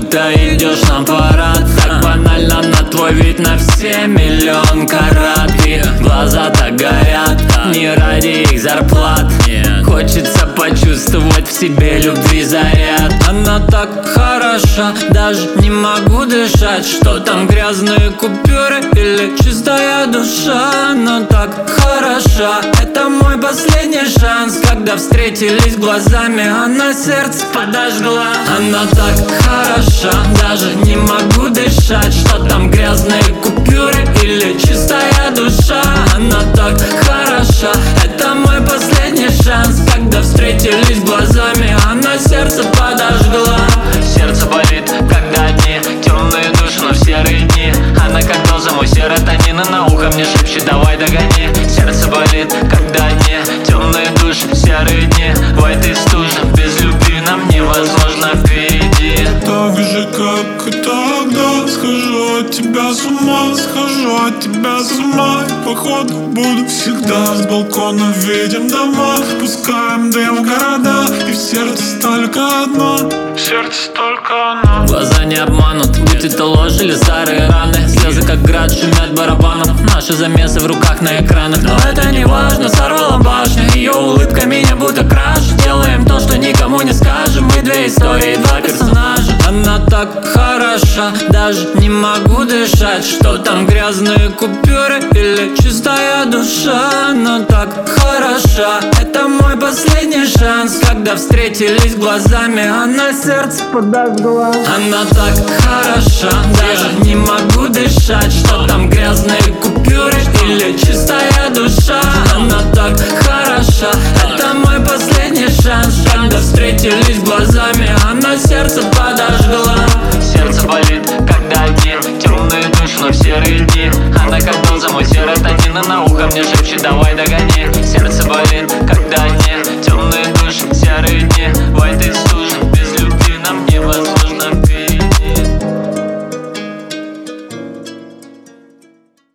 будто идешь на парад. Так банально, на твой вид на все миллион карат. И глаза так горят, не ради их зарплат. Хочется почувствовать в себе любви заряд. Она так хороша, даже не могу дышать. Что там, грязные купюры или чистая душа? Она так хороша, это мой последний шанс. Когда встретились глазами, она сердце подожгла. Она так хороша, даже не могу дышать. Что там, грязные купюры или чистая душа? Она так хороша, это мой последний шанс. Когда встретились глазами, она сердце подожгла. Сердце болит, когда дни темные души, но в серые дни она как доза, мой серотонин. И на ухо мне шепчет: давай догони. Сердце болит, когда дни темные души, серые дни. В этой стуже без любви нам невозможно впереди. Так же, как и тогда, схожу от тебя с ума, схожу от тебя с ума. И походу буду всегда. С балкона видим дома, пускаем дым в города. И в сердце только одно, в сердце только одно. Глаза не обманут, будь это ложь или старые раны. Слезы как град шумят барабаном, наши замесы в руках на экранах. Но это не важно, сорвала башню, ее улыбка меня будто крашит. Делаем то, что никому не скажем, мы две истории, два персонажа. Она так хороша, даже не могу дышать. Что там, грязные купюры или чистая душа? Она так хороша, это мой последний шанс. Когда встретились глазами, она сердце подожгла. Она так хороша, даже не могу дышать. Что там, грязные купюры или чистая душа? Она так хороша, это мой последний шанс. Когда встретились глазами, она сердце подожгла.